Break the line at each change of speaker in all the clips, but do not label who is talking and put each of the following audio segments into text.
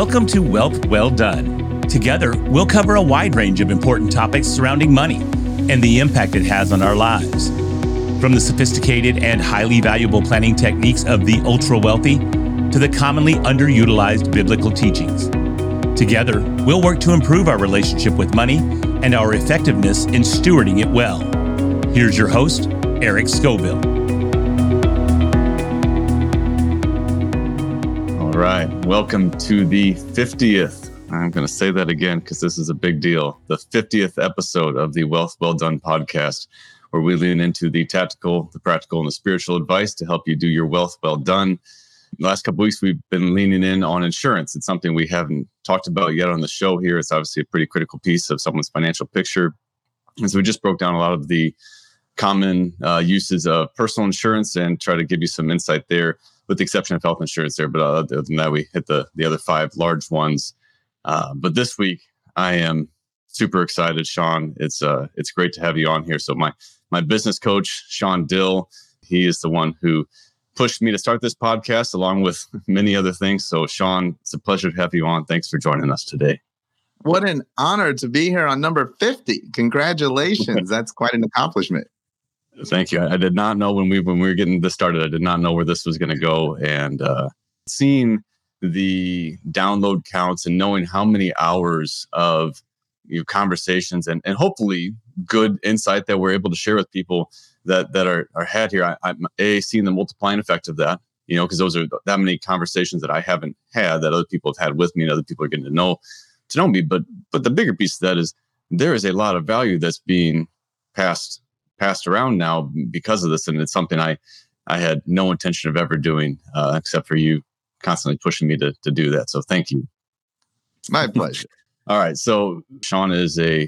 Welcome to Wealth Well Done. Together, we'll cover a wide range of important topics surrounding money and the impact it has on our lives. From the sophisticated and highly valuable planning techniques of the ultra-wealthy to the commonly underutilized biblical teachings. Together, we'll work to improve our relationship with money and our effectiveness in stewarding it well. Here's your host, Eric Scoville.
All right, welcome to the 50th. I'm going to say that again because this is a big deal. The 50th episode of the Wealth Well Done podcast, where we lean into the tactical, the practical, and the spiritual advice to help you do your wealth well done. The last couple of weeks, we've been leaning in on insurance. It's something we haven't talked about yet on the show here. It's obviously a pretty critical piece of someone's financial picture. And so we just broke down a lot of the common uses of personal insurance and try to give you some insight there, with the exception of health insurance there. But other than that, we hit the other five large ones. But this week, I am super excited, Sean. It's great to have you on here. So my business coach, Sean Dill, he is the one who pushed me to start this podcast along with many other things. So Sean, it's a pleasure to have you on. Thanks for joining us today.
What an honor to be here on number 50. Congratulations. That's quite an accomplishment.
Thank you. I did not know when we were getting this started, I did not know where this was going to go. And seeing the download counts and knowing how many hours of conversations and hopefully good insight that we're able to share with people that are had here. I'm seeing the multiplying effect of that, because those are that many conversations that I haven't had that other people have had with me and other people are getting to know me. But the bigger piece of that is there is a lot of value that's being passed around now because of this. And it's something I had no intention of ever doing, except for you constantly pushing me to do that. So thank you.
My pleasure.
All right. So Sean is a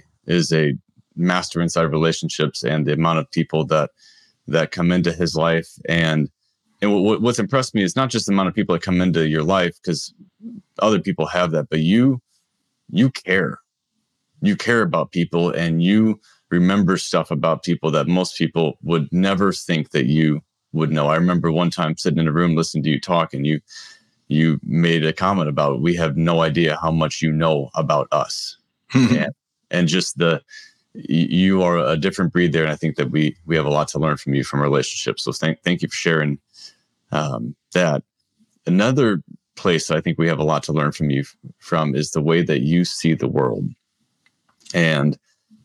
master inside of relationships and the amount of people that come into his life. And what's impressed me is not just the amount of people that come into your life, because other people have that, but you care. You care about people and you remember stuff about people that most people would never think that you would know. I remember one time sitting in a room listening to you talk, and you made a comment about, we have no idea how much you know about us. and just you are a different breed there. And I think that we have a lot to learn from you from relationships. So thank you for sharing that. Another place I think we have a lot to learn from you from is the way that you see the world. And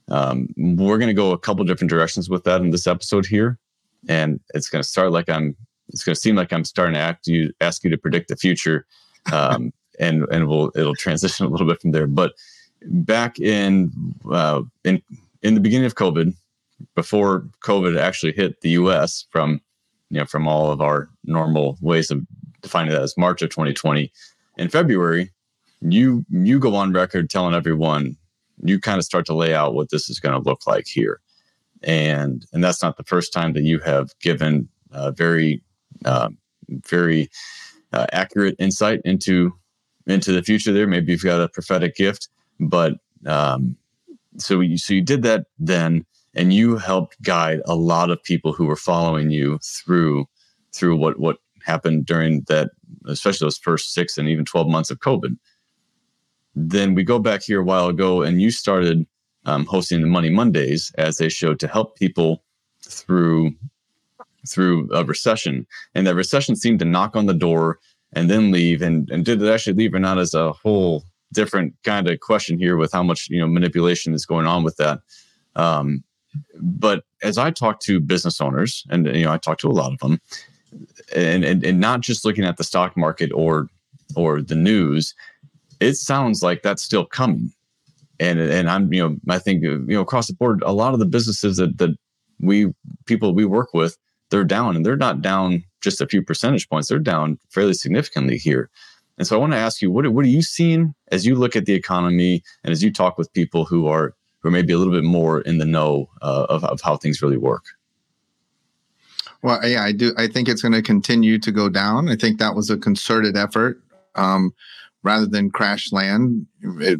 we're going to go a couple different directions with that in this episode here. And it's going to seem like I'm starting to ask you to predict the future. And it'll transition a little bit from there. But back in the beginning of COVID, before COVID actually hit the US from all of our normal ways of defining that as March of 2020, in February, you go on record telling everyone, you kind of start to lay out what this is going to look like here. And that's not the first time that you have given very accurate insight into the future there. Maybe you've got a prophetic gift, but so you did that then, and you helped guide a lot of people who were following you through what happened during that, especially those first 6 and even 12 months of COVID. Then we go back here a while ago, and you started hosting the Money Mondays as a show to help people through a recession. And that recession seemed to knock on the door and then leave. And did it actually leave or not is a whole different kind of question here with how much manipulation is going on with that. But as I talk to business owners, and I talk to a lot of them, and not just looking at the stock market or the news, it sounds like that's still coming. And I'm, I think, across the board, a lot of the businesses that people we work with, they're down, and they're not down just a few percentage points. They're down fairly significantly here. And so I want to ask you, what are you seeing as you look at the economy and as you talk with people who are maybe a little bit more in the know of how things really work?
Well, yeah, I do. I think it's going to continue to go down. I think that was a concerted effort rather than crash land.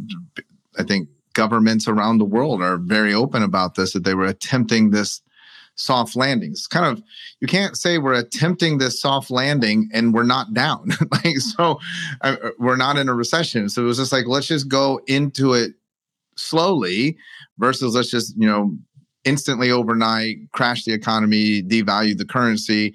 I think governments around the world are very open about this, that they were attempting this soft landings. Kind of, you can't say we're attempting this soft landing and we're not down. We're not in a recession. So it was just like, let's just go into it slowly versus let's just, instantly overnight crash the economy, devalue the currency.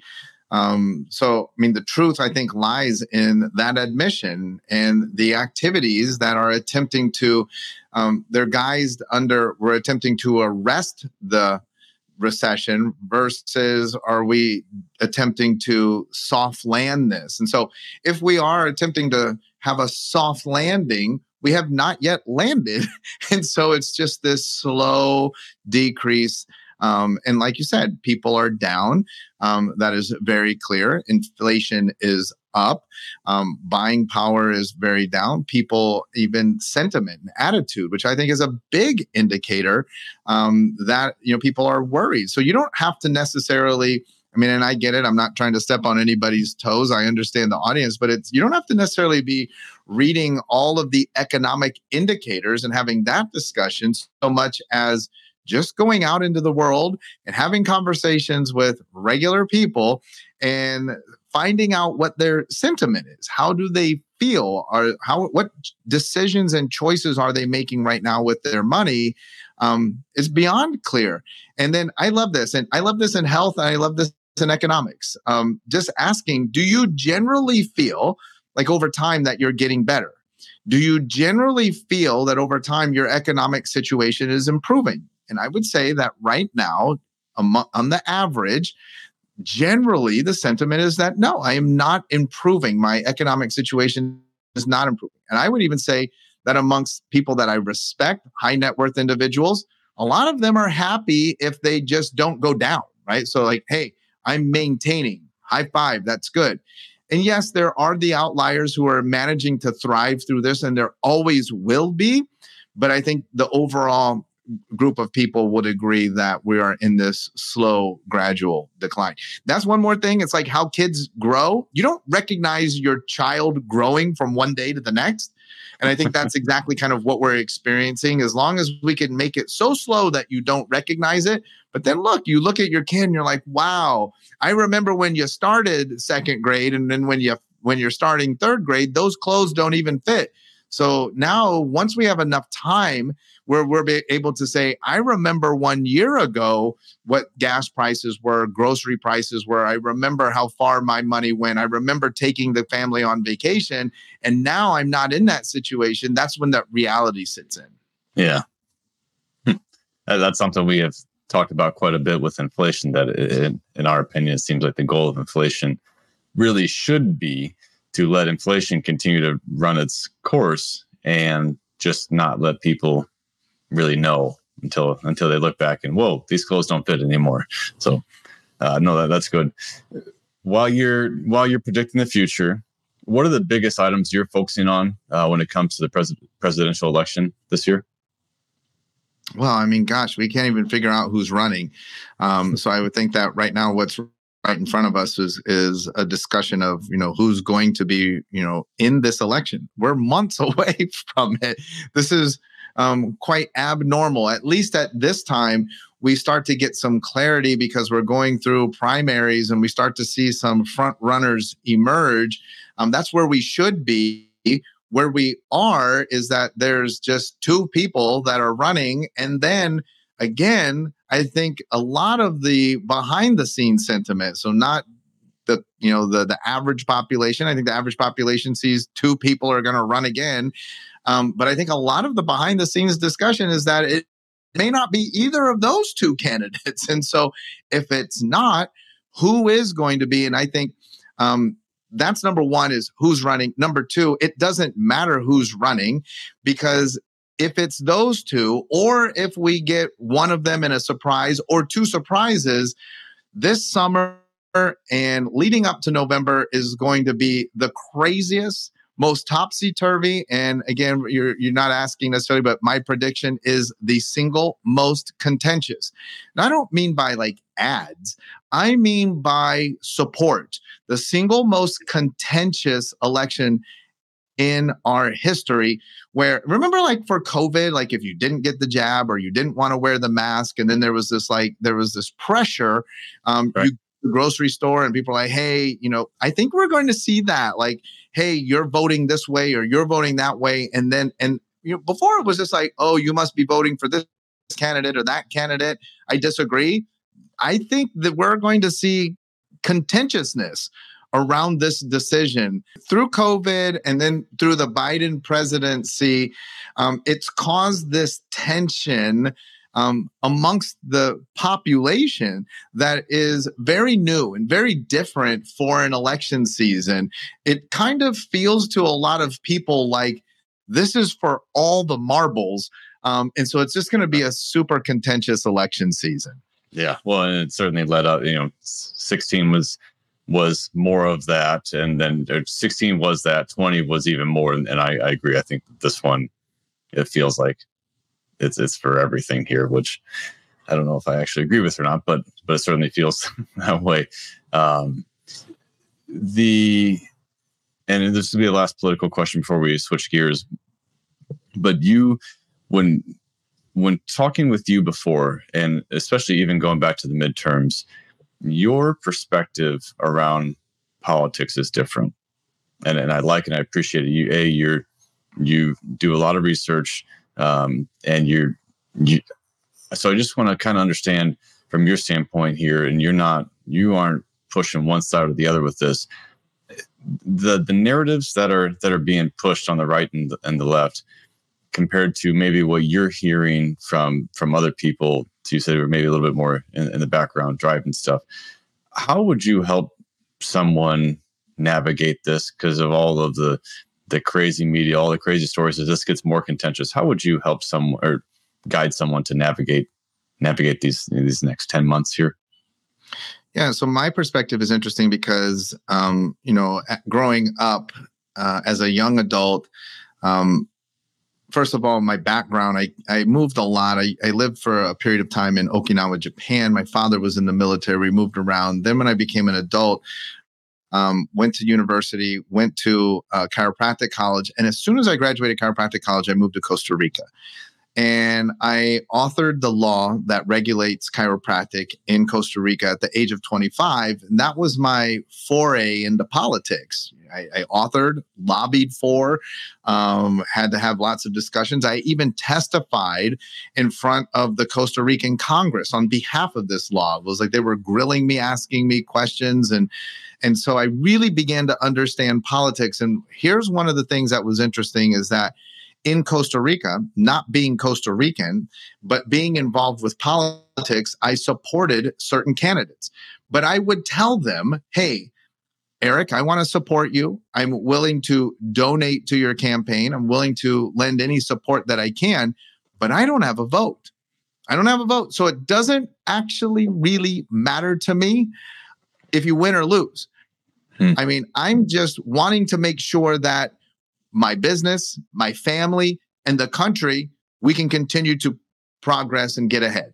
The truth, I think, lies in that admission and the activities that are attempting to, they're guised under, we're attempting to arrest the recession versus are we attempting to soft land this? And so if we are attempting to have a soft landing, we have not yet landed. And so it's just this slow decrease. And like you said, people are down. That is very clear. Inflation is up. Buying power is very down. People, even sentiment and attitude, which I think is a big indicator that people are worried. So you don't have to necessarily, and I get it. I'm not trying to step on anybody's toes. I understand the audience, but you don't have to necessarily be reading all of the economic indicators and having that discussion so much as just going out into the world and having conversations with regular people and finding out what their sentiment is. How do they feel? What decisions and choices are they making right now with their money? Is beyond clear. And then I love this. And I love this in health. And I love this in economics. Just asking, do you generally feel like over time that you're getting better? Do you generally feel that over time your economic situation is improving? And I would say that right now, on the average, generally the sentiment is that no, I am not improving. My economic situation is not improving. And I would even say that amongst people that I respect, high net worth individuals, a lot of them are happy if they just don't go down, right? So like, hey, I'm maintaining, high five, that's good. And yes, there are the outliers who are managing to thrive through this, and there always will be. But I think the overall group of people would agree that we are in this slow, gradual decline. That's one more thing. It's like how kids grow. You don't recognize your child growing from one day to the next. And I think that's exactly kind of what we're experiencing. As long as we can make it so slow that you don't recognize it. But then you look at your kid and you're like, wow, I remember when you started second grade. And then when you're starting third grade, those clothes don't even fit. So now once we have enough time where we're able to say, I remember 1 year ago what gas prices were, grocery prices were. I remember how far my money went. I remember taking the family on vacation. And now I'm not in that situation. That's when that reality sits in.
Yeah. That's something we have talked about quite a bit with inflation, that in our opinion, it seems like the goal of inflation really should be to let inflation continue to run its course and just not let people really know until they look back and, whoa, these clothes don't fit anymore. So no, that's good. While you're predicting the future, what are the biggest items you're focusing on when it comes to the presidential election this year?
Well, gosh, we can't even figure out who's running. So I would think that right now what's right in front of us is a discussion of, who's going to be, in this election. We're months away from it. This is quite abnormal. At least at this time, we start to get some clarity because we're going through primaries and we start to see some front runners emerge. That's where we should be. Where we are is that there's just two people that are running. And then again, I think a lot of the behind the scenes sentiment, so not the average population. I think the average population sees two people are going to run again. But I think a lot of the behind the scenes discussion is that it may not be either of those two candidates. And so if it's not, who is going to be? And I think that's number one, is who's running. Number two, it doesn't matter who's running, because if it's those two, or if we get one of them in a surprise or two surprises, this summer and leading up to November is going to be the craziest, most topsy-turvy. And again, you're not asking necessarily, but my prediction is the single most contentious. And I don't mean by like ads. I mean by support. The single most contentious election in our history where, remember, like for COVID, like if you didn't get the jab or you didn't want to wear the mask, and then there was this pressure,
Right.
you go to the grocery store and people are like, hey, I think we're going to see that, like, hey, you're voting this way or you're voting that way. And before it was just like, oh, you must be voting for this candidate or that candidate. I disagree. I think that we're going to see contentiousness around this decision through COVID and then through the Biden presidency. It's caused this tension amongst the population that is very new and very different for an election season. It kind of feels to a lot of people like this is for all the marbles. And so it's just going to be a super contentious election season.
Yeah, well, and it certainly led up. 16 was more of that, and then 16 was that. 20 was even more, and I agree. I think this one, it feels like it's for everything here, which I don't know if I actually agree with or not, but it certainly feels that way. And this will be the last political question before we switch gears. But you, when talking with you before, and especially even going back to the midterms, your perspective around politics is different. And I like and I appreciate it. You do a lot of research, and so I just want to kind of understand from your standpoint here, and you aren't pushing one side or the other with this. The narratives that are being pushed on the right and the left, compared to maybe what you're hearing from other people, you said were maybe a little bit more in the background driving stuff. How would you help someone navigate this because of all of the crazy media, all the crazy stories, as this gets more contentious? How would you help someone or guide someone to navigate these next 10 months here?
Yeah, so my perspective is interesting because, growing up as a young adult, first of all, my background, I moved a lot. I lived for a period of time in Okinawa, Japan. My father was in the military. We moved around. Then when I became an adult, went to university, went to chiropractic college. And as soon as I graduated chiropractic college, I moved to Costa Rica. And I authored the law that regulates chiropractic in Costa Rica at the age of 25. And that was my foray into politics. I authored, lobbied for, had to have lots of discussions. I even testified in front of the Costa Rican Congress on behalf of this law. It was like they were grilling me, asking me questions. And so I really began to understand politics. And here's one of the things that was interesting is that in Costa Rica, not being Costa Rican, but being involved with politics, I supported certain candidates. But I would tell them, hey, Eric, I want to support you. I'm willing to donate to your campaign. I'm willing to lend any support that I can, but I don't have a vote. I don't have a vote. So it doesn't actually really matter to me if you win or lose. I mean, I'm just wanting to make sure that my business, my family, and the country, we can continue to progress and get ahead.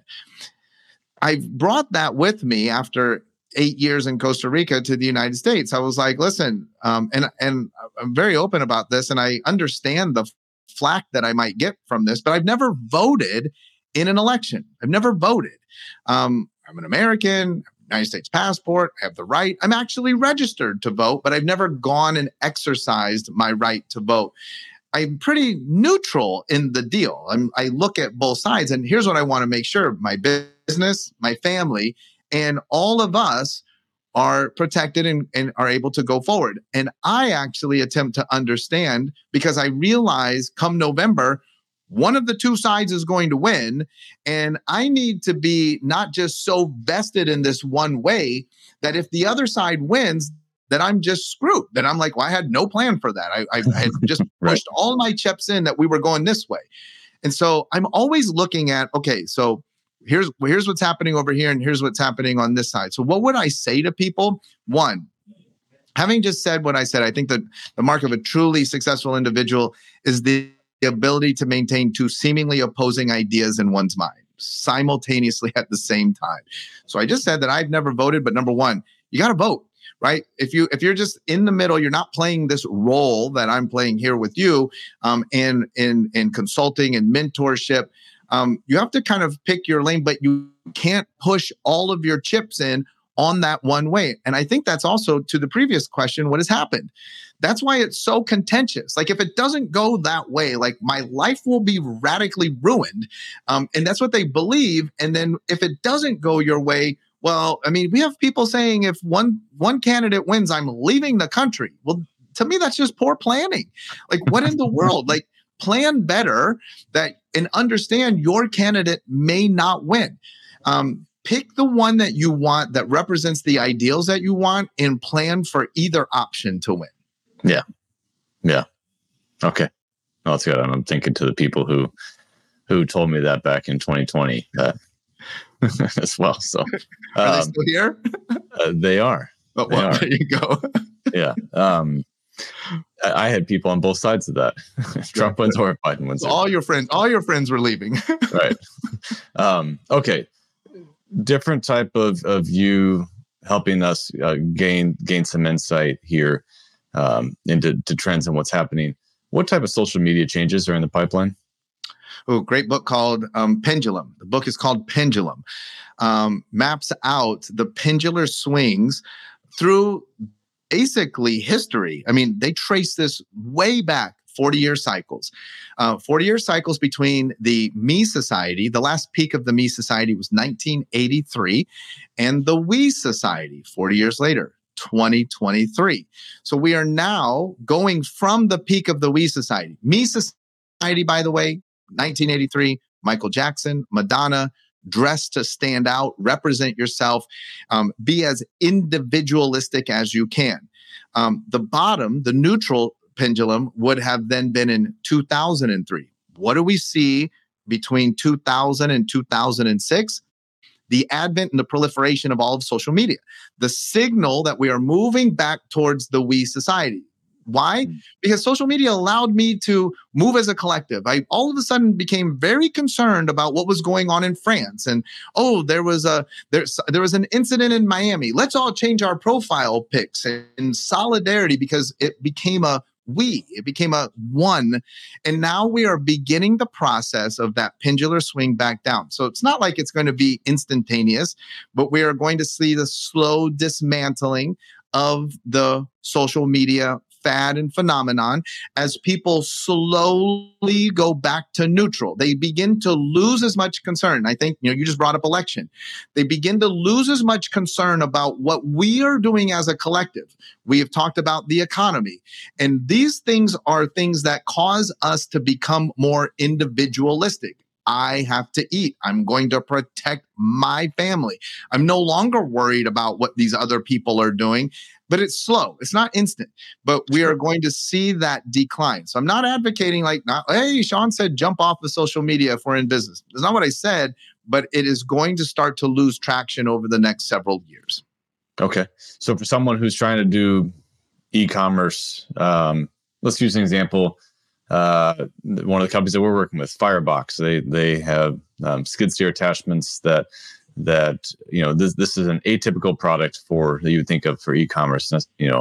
I've brought that with me after 8 years in Costa Rica to the United States. I was like, listen, and I'm very open about this, and I understand the flack that I might get from this, but I've never voted in an election. I've never voted. I'm an American, United States passport, I have the right. I'm actually registered to vote, but I've never gone and exercised my right to vote. I'm pretty neutral in the deal. I look at both sides, and here's what I want to make sure: my business, my family, and all of us are protected and are able to go forward. And I actually attempt to understand, because I realize come November, one of the two sides is going to win. And I need to be not just so vested in this one way that if the other side wins, that I'm just screwed. That I'm like, well, I had no plan for that. I had just pushed all my chips in that we were going this way. And so I'm always looking at, okay, so here's what's happening over here, and here's what's happening on this side. So what would I say to people? One, having just said what I said, I think that the mark of a truly successful individual is the ability to maintain two seemingly opposing ideas in one's mind simultaneously at the same time. So I just said that I've never voted, but number one, you got to vote. right? If you're just in the middle, you're not playing this role that I'm playing here with you, in consulting and mentorship. You have to kind of pick your lane, but you can't push all of your chips in on that one way. And I think that's also, to the previous question, what has happened. That's why it's so contentious. Like, if it doesn't go that way, like, my life will be radically ruined. And that's what they believe. And then if it doesn't go your way, well, I mean, we have people saying if one candidate wins, I'm leaving the country. Well, to me, that's just poor planning. Like, what in the world? Like, plan better and understand your candidate may not win. Pick the one that you want, that represents the ideals that you want, and plan for either option to win.
Yeah. Yeah. Okay. Well, that's good. I'm thinking to the people who told me that back in 2020 as well. So
are they still here?
They are.
Oh, well, there you go.
Yeah. I had people on both sides of that. Trump wins or Biden wins.
All your friends were leaving.
Right. Okay. Different type of you helping us gain some insight here into trends and what's happening. What type of social media changes are in the pipeline?
Oh, great book called Pendulum. The book is called Pendulum. Maps out the pendular swings through basically history. I mean, they trace this way back 40-year cycles. 40-year cycles between the Me Society. The last peak of the Me Society was 1983, and the We Society 40 years later, 2023. So we are now going from the peak of the We Society. Me Society, by the way, 1983, Michael Jackson, Madonna, dress to stand out, represent yourself, be as individualistic as you can. The bottom, the neutral pendulum, would have then been in 2003. What do we see between 2000 and 2006? The advent and the proliferation of all of social media. The signal that we are moving back towards the We Society. Why? Because social media allowed me to move as a collective. I all of a sudden became very concerned about what was going on in France. And there was an incident in Miami. Let's all change our profile pics in solidarity, because it became a one. And now we are beginning the process of that pendular swing back down. So it's not like it's going to be instantaneous, but we are going to see the slow dismantling of the social media fad and phenomenon as people slowly go back to neutral. They begin to lose as much concern. I think, you just brought up election. They begin to lose as much concern about what we are doing as a collective. We have talked about the economy. And these things are things that cause us to become more individualistic. I have to eat. I'm going to protect my family. I'm no longer worried about what these other people are doing. But it's slow. It's not instant. But we are going to see that decline. So I'm not advocating hey, Sean said jump off of social media if we're in business. That's not what I said, but it is going to start to lose traction over the next several years. Okay.
So for someone who's trying to do e-commerce, let's use an example. One of the companies that we're working with, Firebox, they have skid steer attachments that this is an atypical product that you would think of for e-commerce.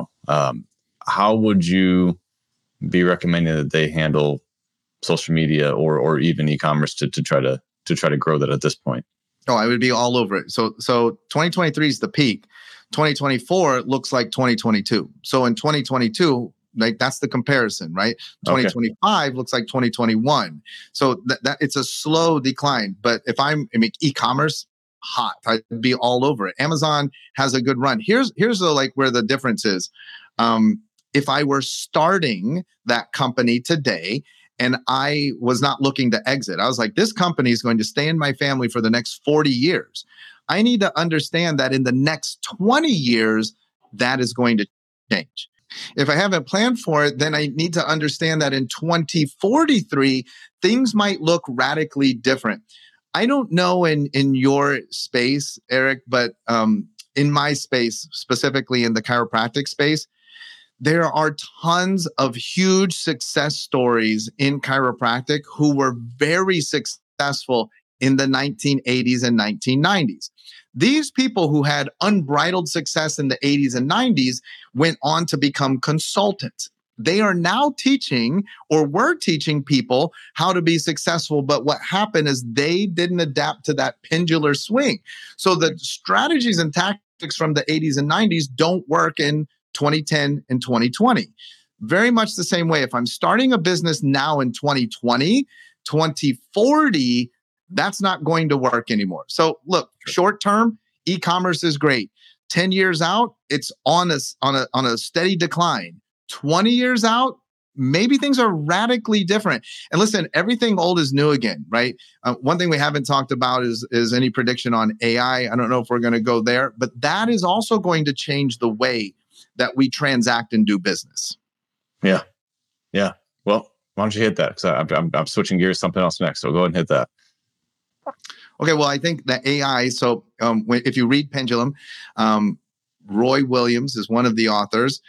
How would you be recommending that they handle social media or even e-commerce to try to grow that at this point?
Oh, I would be all over it. So 2023 is the peak. 2024 looks like 2022. So in 2022, that's the comparison, right? 2025 looks like 2021. So that it's a slow decline. But if e-commerce, hot, I'd be all over it. Amazon has a good run. Here's where the difference is. If I were starting that company today and I was not looking to exit, I was like, this company is going to stay in my family for the next 40 years. I need to understand that in the next 20 years, that is going to change. If I haven't planned for it, then I need to understand that in 2043, things might look radically different. I don't know in your space, Eric, but in my space, specifically in the chiropractic space, there are tons of huge success stories in chiropractic who were very successful in the 1980s and 1990s. These people who had unbridled success in the 80s and 90s went on to become consultants. They are now teaching, or were teaching people how to be successful. But what happened is they didn't adapt to that pendular swing. So the strategies and tactics from the 80s and 90s don't work in 2010 and 2020. Very much the same way. If I'm starting a business now in 2020, 2040, that's not going to work anymore. So look, short term, e-commerce is great. 10 years out, it's on a steady decline. 20 years out, maybe things are radically different. And listen, everything old is new again, right? One thing we haven't talked about is any prediction on AI. I don't know if we're going to go there, but that is also going to change the way that we transact and do business. Yeah.
Well, why don't you hit that? Because I'm switching gears to something else next. So go ahead and hit that.
Okay. Well, I think that AI. So if you read Pendulum, Roy Williams is one of the authors.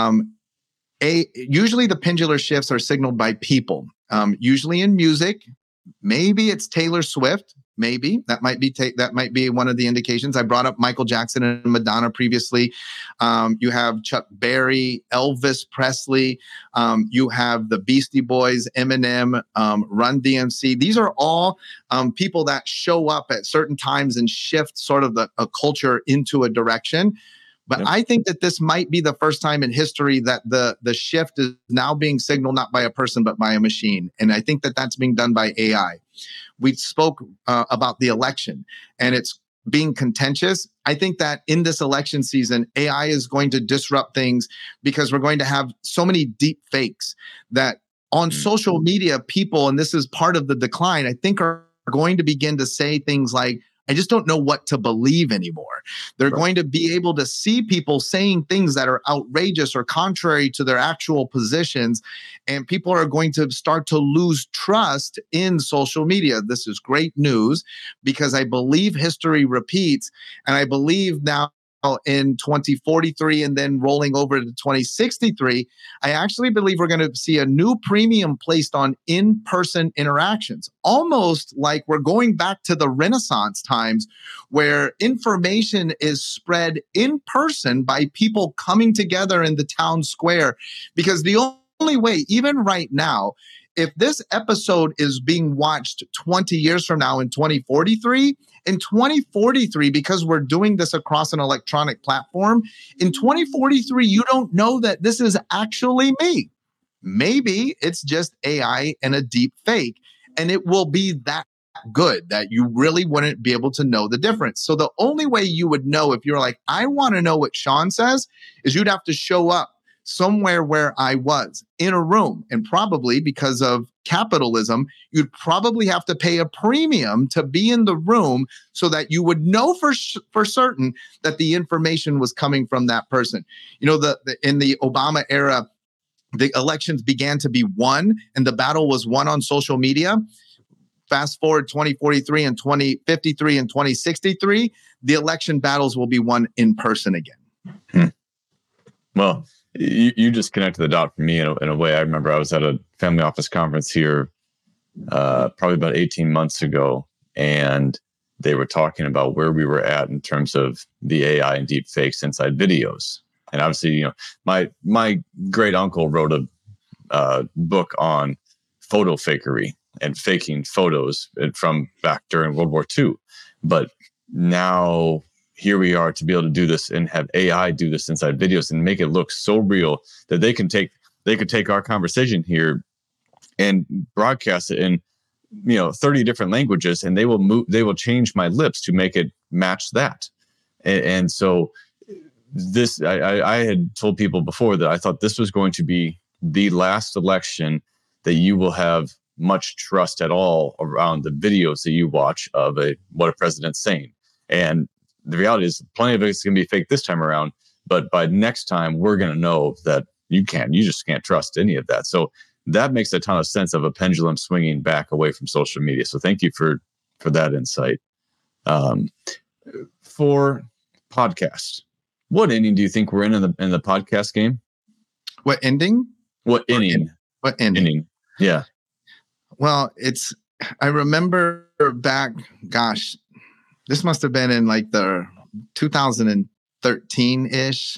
Usually the pendular shifts are signaled by people, usually in music. Maybe it's Taylor Swift. Maybe that might be one of the indications. I brought up Michael Jackson and Madonna previously. You have Chuck Berry, Elvis Presley. You have the Beastie Boys, Eminem, Run DMC. These are all people that show up at certain times and shift sort of a culture into a direction. But I think that this might be the first time in history that the shift is now being signaled not by a person, but by a machine. And I think that that's being done by AI. We spoke about the election and it's being contentious. I think that in this election season, AI is going to disrupt things because we're going to have so many deep fakes that on social media, people, and this is part of the decline, I think are going to begin to say things like, I just don't know what to believe anymore. They're going to be able to see people saying things that are outrageous or contrary to their actual positions. And people are going to start to lose trust in social media. This is great news because I believe history repeats. And I believe now in 2043 and then rolling over to 2063, I actually believe we're going to see a new premium placed on in-person interactions, almost like we're going back to the Renaissance times where information is spread in person by people coming together in the town square. Because the only way, even right now, if this episode is being watched 20 years from now in 2043, because we're doing this across an electronic platform, in 2043, you don't know that this is actually me. Maybe it's just AI and a deep fake, and it will be that good that you really wouldn't be able to know the difference. So the only way you would know if you're like, I want to know what Sean says, is you'd have to show up somewhere where I was in a room. And probably because of capitalism, you'd probably have to pay a premium to be in the room so that you would know for certain that the information was coming from that person. You know, in the Obama era, the elections began to be won and the battle was won on social media. Fast forward 2043 and 2053 and 2063, the election battles will be won in person again.
Well, you just connected the dot for me in a way. I remember I was at a family office conference here probably about 18 months ago, and they were talking about where we were at in terms of the AI and deep fakes inside videos. And obviously, you know, my great uncle wrote a book on photo fakery and faking photos from back during World War II. But now here we are to be able to do this and have AI do this inside videos and make it look so real that they could take our conversation here and broadcast it in 30 different languages, and they will change my lips to make it match that. And so this, I had told people before that I thought this was going to be the last election that you will have much trust at all around the videos that you watch of what a president's saying. And the reality is plenty of it's going to be fake this time around, but by next time we're going to know that you just can't trust any of that. So that makes a ton of sense of a pendulum swinging back away from social media. So thank you for that insight. For podcast, what inning do you think we're in the podcast game?
What ending?
What inning?
What ending?
Yeah.
Well, I remember back, this must have been in like the 2013-ish.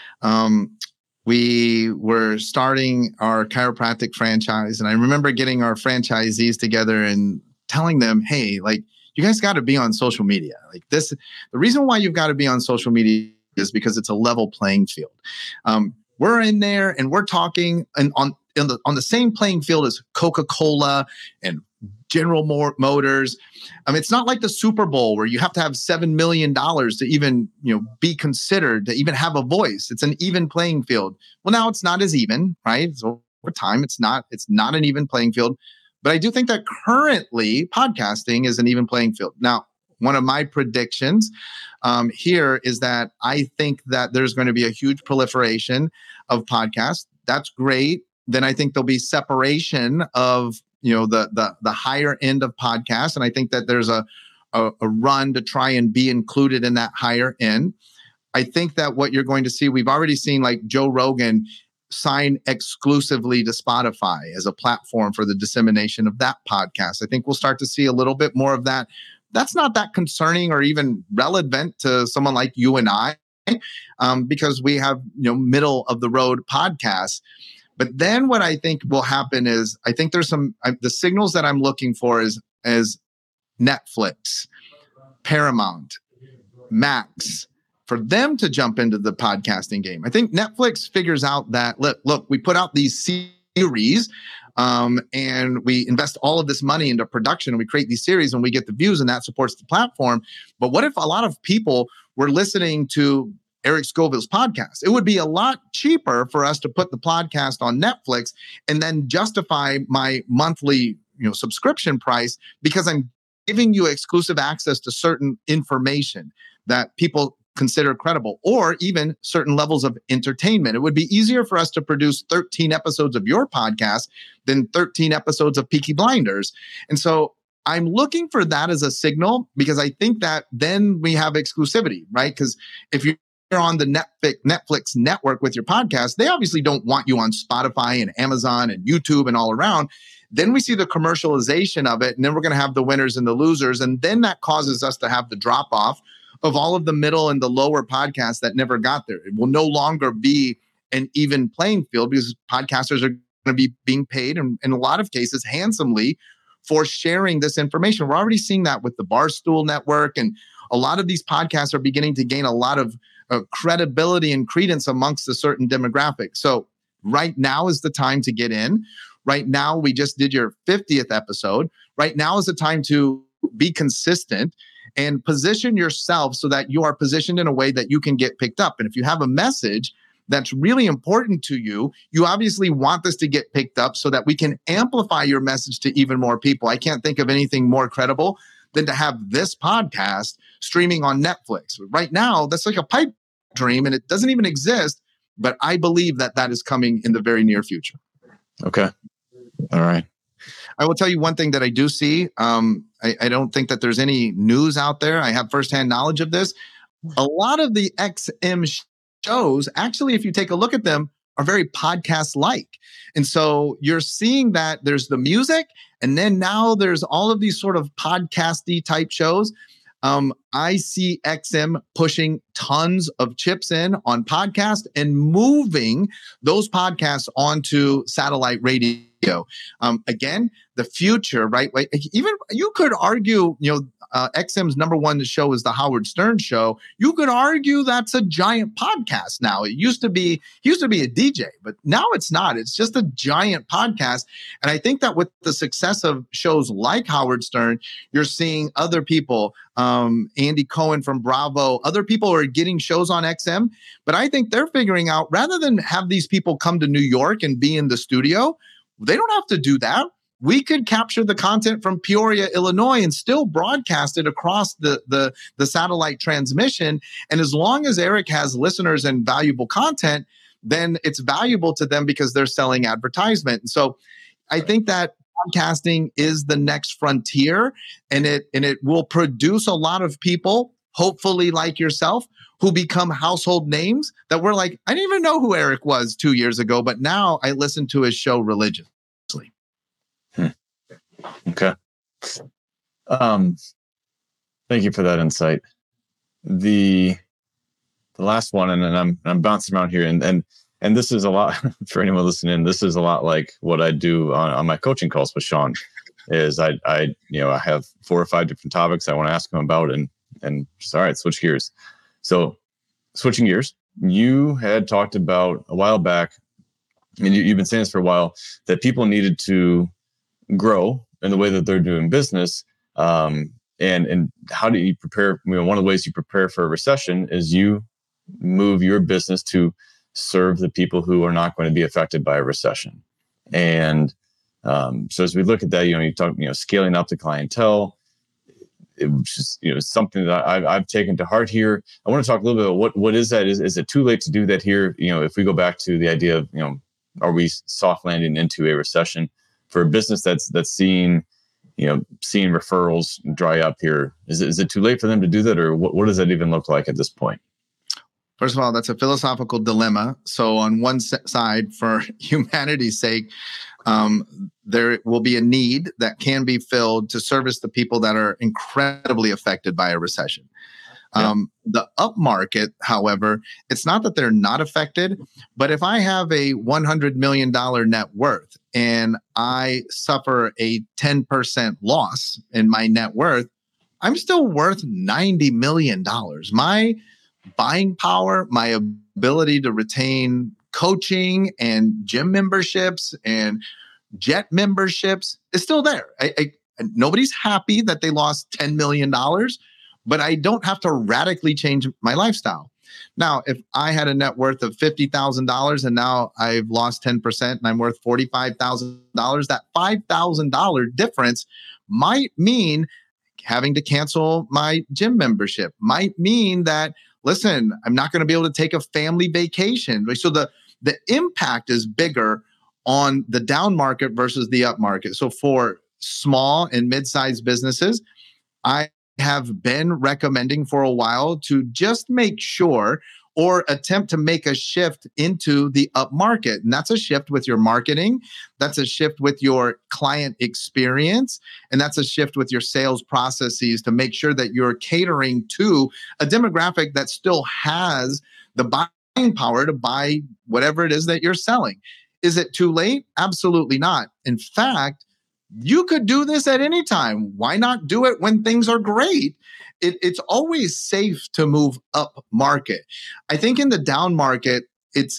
We were starting our chiropractic franchise. And I remember getting our franchisees together and telling them, hey, like, you guys got to be on social media. Like this, the reason why you've got to be on social media is because it's a level playing field. We're in there and we're talking and on the same playing field as Coca-Cola and General Motors. It's not like the Super Bowl where you have to have $7 million to even, be considered, to even have a voice. It's an even playing field. Well, now it's not as even, right? So over time, it's not an even playing field. But I do think that currently podcasting is an even playing field. Now, one of my predictions here is that I think that there's going to be a huge proliferation of podcasts. That's great. Then I think there'll be separation of the higher end of podcasts. And I think that there's a run to try and be included in that higher end. I think that what you're going to see, we've already seen like Joe Rogan sign exclusively to Spotify as a platform for the dissemination of that podcast. I think we'll start to see a little bit more of that. That's not that concerning or even relevant to someone like you and I, because we have, middle of the road podcasts. But then what I think will happen is I think there's the signals that I'm looking for is Netflix, Paramount, Max, for them to jump into the podcasting game. I think Netflix figures out that, look, we put out these series and we invest all of this money into production and we create these series and we get the views and that supports the platform. But what if a lot of people were listening to Eric Scoville's podcast? It would be a lot cheaper for us to put the podcast on Netflix and then justify my monthly, subscription price because I'm giving you exclusive access to certain information that people consider credible, or even certain levels of entertainment. It would be easier for us to produce 13 episodes of your podcast than 13 episodes of Peaky Blinders. And so I'm looking for that as a signal because I think that then we have exclusivity, right? Because if you're on the Netflix network with your podcast, they obviously don't want you on Spotify and Amazon and YouTube and all around. Then we see the commercialization of it, and then we're going to have the winners and the losers. And then that causes us to have the drop off of all of the middle and the lower podcasts that never got there. It will no longer be an even playing field because podcasters are going to be being paid, and in a lot of cases, handsomely for sharing this information. We're already seeing that with the Barstool Network, and a lot of these podcasts are beginning to gain a lot of credibility and credence amongst a certain demographic. So right now is the time to get in. Right now, we just did your 50th episode. Right now is the time to be consistent and position yourself so that you are positioned in a way that you can get picked up. And if you have a message that's really important to you, you obviously want this to get picked up so that we can amplify your message to even more people. I can't think of anything more credible than to have this podcast streaming on Netflix. Right now, that's like a pipe dream and it doesn't even exist, but I believe that that is coming in the very near future.
Okay. All right.
I will tell you one thing that I do see. I don't think that there's any news out there. I have firsthand knowledge of this. A lot of the XM shows, actually, if you take a look at them, are very podcast-like. And so you're seeing that there's the music, and then now there's all of these sort of podcasty type shows. I see XM pushing tons of chips in on podcast and moving those podcasts onto satellite radio. Again, the future, right? Like even you could argue, XM's number one show is the Howard Stern Show. You could argue that's a giant podcast now. He used to be a DJ, but now it's not. It's just a giant podcast. And I think that with the success of shows like Howard Stern, you're seeing other people, Andy Cohen from Bravo, other people are getting shows on XM. But I think they're figuring out, rather than have these people come to New York and be in the studio, they don't have to do that. We could capture the content from Peoria, Illinois, and still broadcast it across the satellite transmission. And as long as Eric has listeners and valuable content, then it's valuable to them because they're selling advertisement. And so I think that podcasting is the next frontier, and it will produce a lot of people, hopefully like yourself, who become household names that we're like, I didn't even know who Eric was 2 years ago, but now I listen to his show religiously.
Okay. Thank you for that insight. The last one, and then I'm bouncing around here, and this is a lot for anyone listening. This is a lot like what I do on my coaching calls with Sean. Is I have 4 or 5 different topics I want to ask him about, and just, all right, switch gears. So switching gears, you had talked about a while back, I mean, you've been saying this for a while, that people needed to grow in the way that they're doing business. And how do you prepare? One of the ways you prepare for a recession is you move your business to serve the people who are not going to be affected by a recession. And so as we look at that, you talk, scaling up the clientele, which is something that I've taken to heart here. I want to talk a little bit about what is that? Is it too late to do that here? If we go back to the idea of, are we soft landing into a recession for a business that's seeing referrals dry up here? Is it too late for them to do that, or what does that even look like at this point?
First of all, that's a philosophical dilemma. So on one side, for humanity's sake, there will be a need that can be filled to service the people that are incredibly affected by a recession. The upmarket, however, it's not that they're not affected, but if I have a $100 million net worth and I suffer a 10% loss in my net worth, I'm still worth $90 million. My buying power, my ability to retain coaching and gym memberships and jet memberships is still there. Nobody's happy that they lost $10 million, but I don't have to radically change my lifestyle. Now, if I had a net worth of $50,000 and now I've lost 10% and I'm worth $45,000, that $5,000 difference might mean having to cancel my gym membership, might mean that, listen, I'm not going to be able to take a family vacation. So the impact is bigger on the down market versus the up market. So for small and mid-sized businesses, I have been recommending for a while to just make sure or attempt to make a shift into the up market. And that's a shift with your marketing. That's a shift with your client experience. And that's a shift with your sales processes to make sure that you're catering to a demographic that still has the buying power to buy whatever it is that you're selling. Is it too late? Absolutely not. In fact, you could do this at any time. Why not do it when things are great? It's always safe to move up market. I think in the down market, it's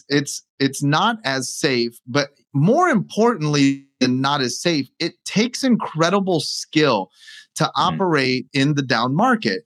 not as safe, but more importantly than not as safe, it takes incredible skill to operate in the down market.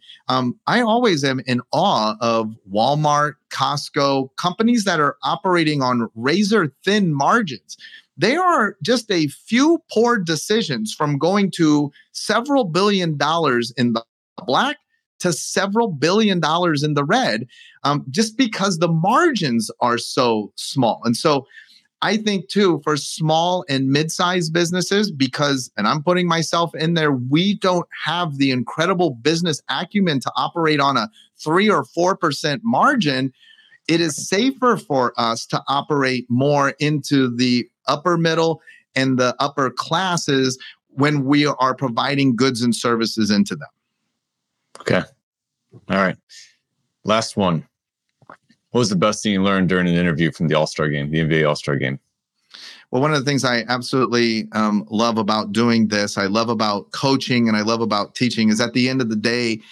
I always am in awe of Walmart, Costco, companies that are operating on razor thin margins. They are just a few poor decisions from going to several $billion in the black to several $billion in the red, just because the margins are so small. And so I think too, for small and mid-sized businesses, because, and I'm putting myself in there, we don't have the incredible business acumen to operate on a 3 or 4% margin. It is safer for us to operate more into the upper middle and the upper classes when we are providing goods and services into them.
Okay. All right. Last one. What was the best thing you learned during an interview from the All-Star game, the NBA All-Star game?
Well, one of the things I absolutely love about doing this, I love about coaching and I love about teaching, is at the end of the day,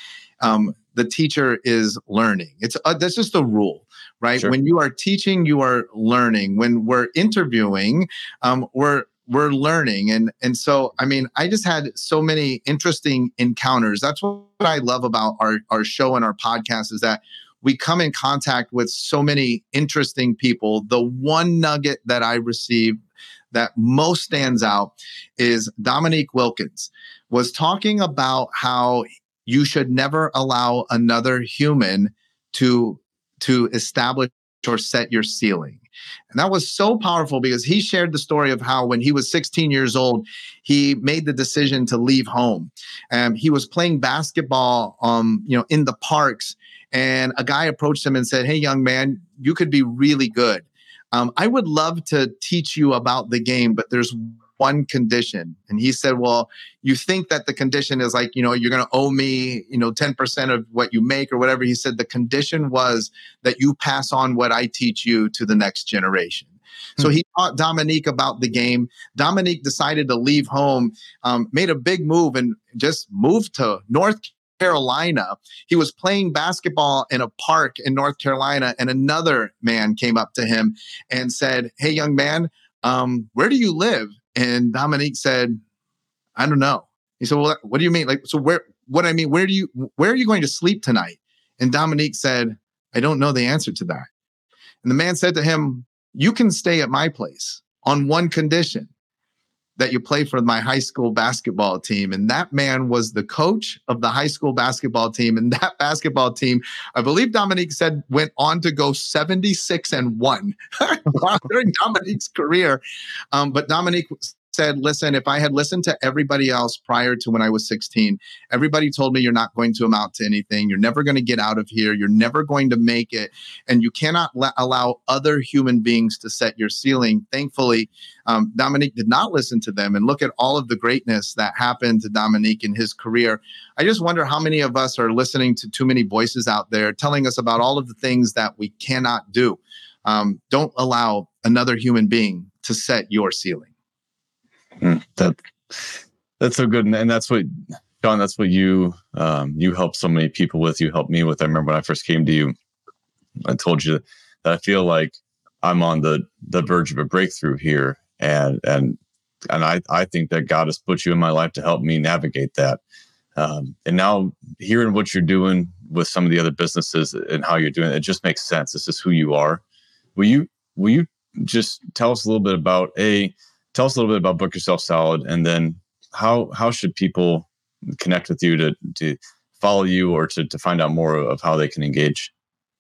the teacher is learning. That's just a rule, right? Sure. When you are teaching, you are learning. When we're interviewing, we're learning. And so, I mean, I just had so many interesting encounters. That's what I love about our show and our podcast, is that we come in contact with so many interesting people. The one nugget that I received that most stands out is Dominique Wilkins was talking about how you should never allow another human to establish or set your ceiling. And that was so powerful because he shared the story of how when he was 16 years old, he made the decision to leave home. He was playing basketball, in the parks, and a guy approached him and said, "Hey, young man, you could be really good. I would love to teach you about the game, but there's one condition. And he said, well, you think that the condition is like, you're going to owe me, 10% of what you make or whatever. He said the condition was that you pass on what I teach you to the next generation. So he taught Dominique about the game. Dominique decided to leave home, made a big move and just moved to North Carolina. He was playing basketball in a park in North Carolina, and another man came up to him and said, hey, young man, where do you live? And Dominique said, I don't know. He said, well, what do you mean? Where are you going to sleep tonight? And Dominique said, I don't know the answer to that. And the man said to him, you can stay at my place on one condition, that you play for my high school basketball team. And that man was the coach of the high school basketball team. And that basketball team, I believe Dominique said, went on to go 76-1 during Dominique's career. But Dominique said, listen, if I had listened to everybody else prior to when I was 16, everybody told me you're not going to amount to anything. You're never going to get out of here. You're never going to make it. And you cannot allow other human beings to set your ceiling. Thankfully, Dominique did not listen to them, and look at all of the greatness that happened to Dominique in his career. I just wonder how many of us are listening to too many voices out there telling us about all of the things that we cannot do. Don't allow another human being to set your ceiling.
That's so good, and that's what, Sean. That's what you help so many people with. You helped me with. I remember when I first came to you, I told you that I feel like I'm on the verge of a breakthrough here, and I think that God has put you in my life to help me navigate that. And now hearing what you're doing with some of the other businesses and how you're doing it, just makes sense. This is who you are. Will you just tell us a little bit about Book Yourself Solid, and then how should people connect with you to follow you or to find out more of how they can engage?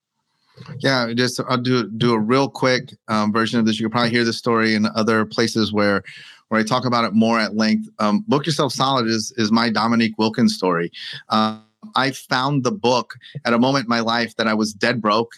Yeah, I'll do a real quick version of this. You can probably hear this story in other places where I talk about it more at length. Book Yourself Solid is my Dominique Wilkins story. I found the book at a moment in my life that I was dead broke.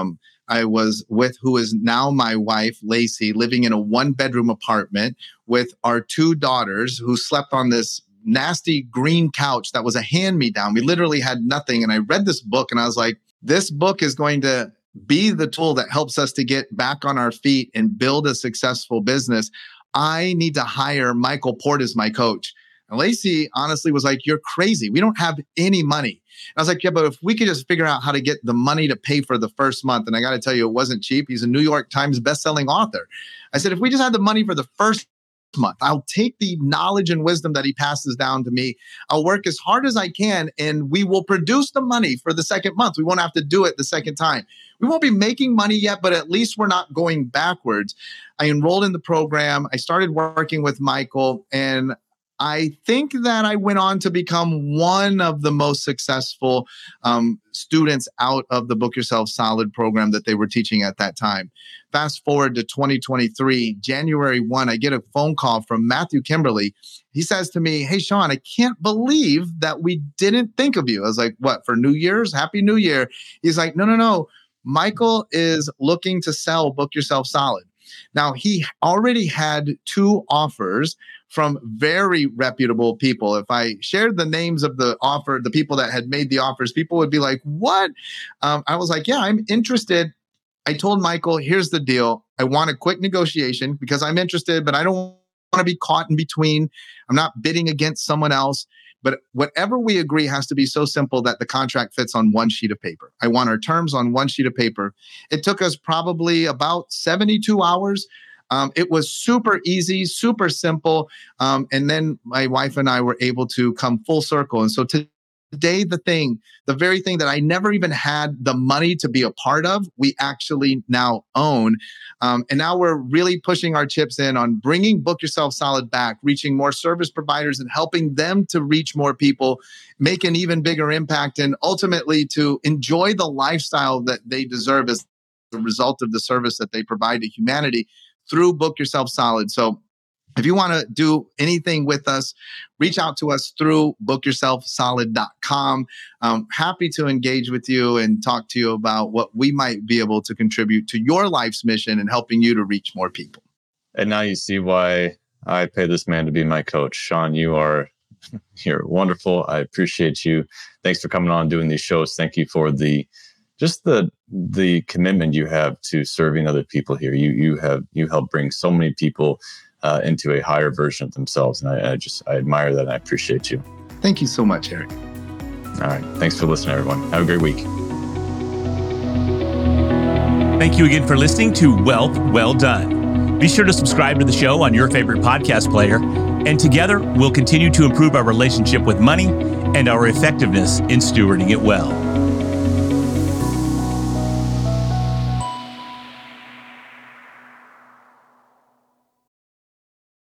I was with who is now my wife, Lacey, living in a 1-bedroom apartment with our 2 daughters who slept on this nasty green couch that was a hand-me-down. We literally had nothing. And I read this book and I was like, this book is going to be the tool that helps us to get back on our feet and build a successful business. I need to hire Michael Port as my coach. And Lacey honestly was like, you're crazy. We don't have any money. And I was like, yeah, but if we could just figure out how to get the money to pay for the first month. And I got to tell you, it wasn't cheap. He's a New York Times bestselling author. I said, if we just had the money for the first month, I'll take the knowledge and wisdom that he passes down to me. I'll work as hard as I can, and we will produce the money for the second month. We won't have to do it the second time. We won't be making money yet, but at least we're not going backwards. I enrolled in the program. I started working with Michael, and I think that I went on to become one of the most successful students out of the Book Yourself Solid program that they were teaching at that time. Fast forward to 2023, January 1, I get a phone call from Matthew Kimberly. He says to me, hey, Sean, I can't believe that we didn't think of you. I was like, what, for New Year's? Happy New Year. He's like, no. Michael is looking to sell Book Yourself Solid. Now, he already had 2 offers from very reputable people. If I shared the names of the people that had made the offers, people would be like, what? I was like, yeah, I'm interested. I told Michael, here's the deal. I want a quick negotiation because I'm interested, but I don't want to be caught in between. I'm not bidding against someone else. But whatever we agree has to be so simple that the contract fits on one sheet of paper. I want our terms on one sheet of paper. It took us probably about 72 hours. It was super easy, super simple. And then my wife and I were able to come full circle. And so today, the very thing that I never even had the money to be a part of, we actually now own. And now we're really pushing our chips in on bringing Book Yourself Solid back, reaching more service providers and helping them to reach more people, make an even bigger impact, and ultimately to enjoy the lifestyle that they deserve as the result of the service that they provide to humanity through Book Yourself Solid. So if you want to do anything with us, reach out to us through bookyourselfsolid.com. Happy to engage with you and talk to you about what we might be able to contribute to your life's mission and helping you to reach more people.
And now you see why I pay this man to be my coach. Sean, you're wonderful. I appreciate you. Thanks for coming on and doing these shows. Thank you for the commitment you have to serving other people here. You help bring so many people into a higher version of themselves. And I admire that. And I appreciate you.
Thank you so much, Eric.
All right. Thanks for listening, everyone. Have a great week.
Thank you again for listening to Wealth Well Done. Be sure to subscribe to the show on your favorite podcast player, and together we'll continue to improve our relationship with money and our effectiveness in stewarding it well.